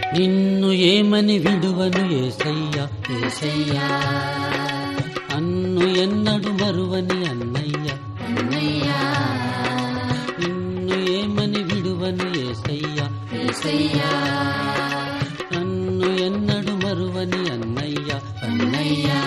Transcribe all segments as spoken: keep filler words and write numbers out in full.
నిన్ను ఏమని విడువను యేసయ్యా యేసయ్యా, అన్ను ఎన్నడు మరువని అన్నయ్య అన్నయ్యా. నిన్ను ఏమని విడువను యేసయ్యా యేసయ్యా, అన్ను ఎన్నడు మరువని అన్నయ్య అన్నయ్యా.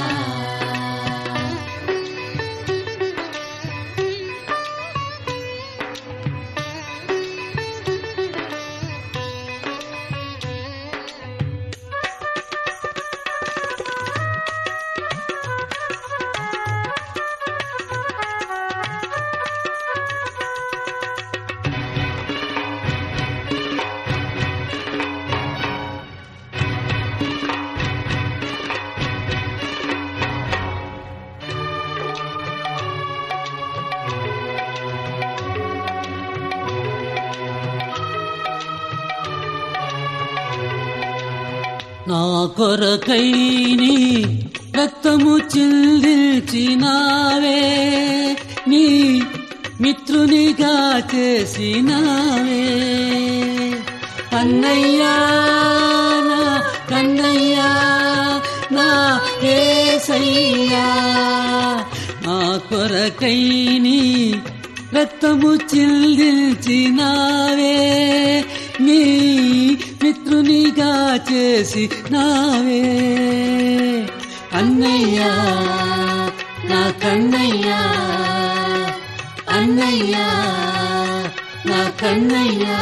నా కొరకై నీ రక్తము చిందించినావే, నీ మిత్రునిగా చేసినావే అన్నయ్యా, నా కన్నయ్యా, నా యేసయ్యా. నా కొరకై నీ రక్తము చిందించినావే, నీ మిత్రునిగా చేసి నావే అన్నయ్యా, నా కన్నయ్యా, అన్నయ్యా, నా కన్నయ్యా.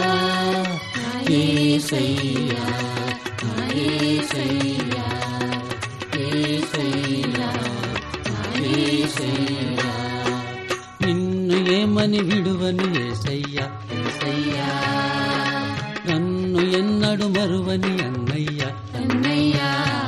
యేసయ్యా, నా యేసయ్యా, యేసయ్యా, నా యేసయ్యా. నిన్ను ఏమని విడువను యేసయ్యా యేసయ్యా, నన్ను ఎన్నడు మరువని అన్నయ్య అన్నయ్యా.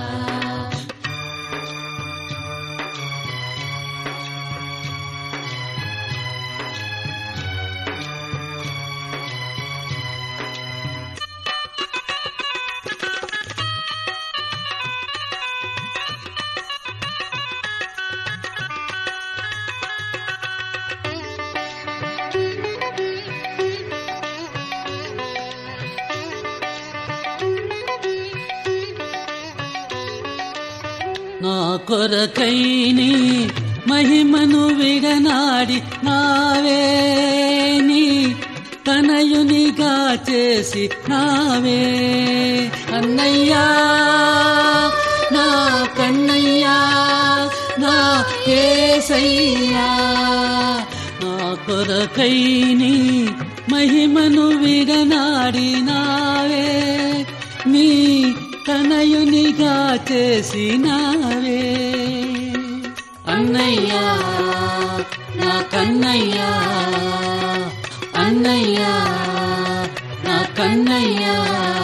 నా కొరకై నీ మహిమను విడనాడి నావే, నీ తనయునిగా చేసి నావే అన్నయ్యా, నా కన్నయ్యా, నా యేసయ్యా. నా కొరకై నీ మహిమను విడనాడి నావే, నీ తనయునిగా చేసినావే అన్నయ్యా, నా కన్నయ్యా, అన్నయ్యా, నా కన్నయ్యా.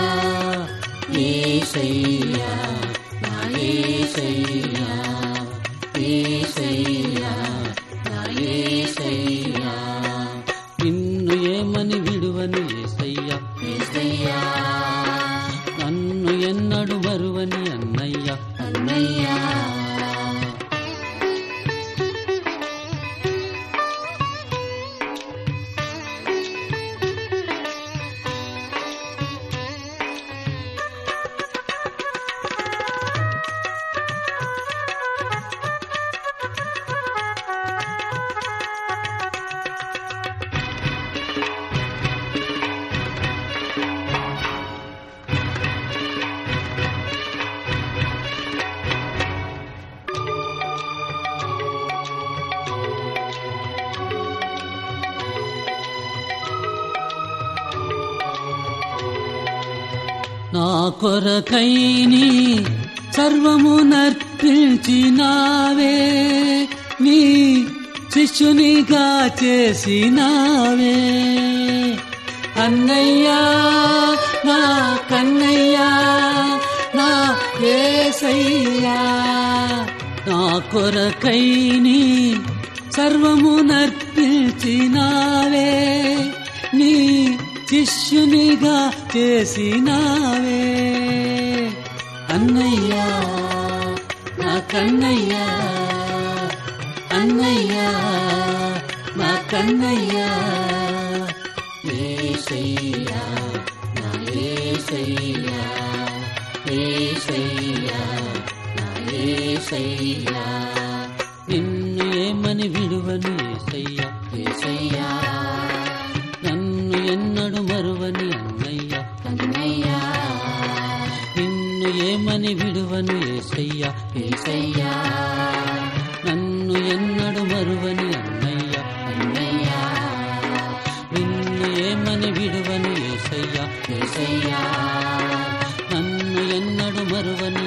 యేసయ్యా, నా యేసయ్యా, యేసయ్యా, నా యేసయ్యా. నిన్ను ఏమని విడువను యేసయ్యా యేసయ్యా, నన్ను ఎన్నడు మరువని అన్నయ్య అన్నయ్యా. నా కొరకై నీ సర్వము నర్పించినావే, నీ శిష్యునిగా చేసినావే అన్నయ్యా, నా కన్నయ్యా, నా యేసయ్యా. నా కొరకై నీ సర్వము నర్పించినావే, నీ శిష్యునిగా చేసినావే అన్నయ్యా, నా కన్నయ్యా, అన్నయ్యా, నా కన్నయ్యా. యేసయ్యా, నా యేసయ్యా. యేసయ్యా నా యేసయ్యా నిన్ను ఏమని విడువను యేసయ్యా యేసయ్యా నన్ను ఎన్నడు మరువని అన్నయ్య అన్నయ్యా నిన్ను ఏమని విడువను యేసయ్యా యేసయ్యా నన్ను ఎన్నడు మరువని అన్నయ్య అన్నయ్యా నిన్ను ఏమని విడువను యేసయ్యా యేసయ్యా నన్ను ఎన్నడు మరువని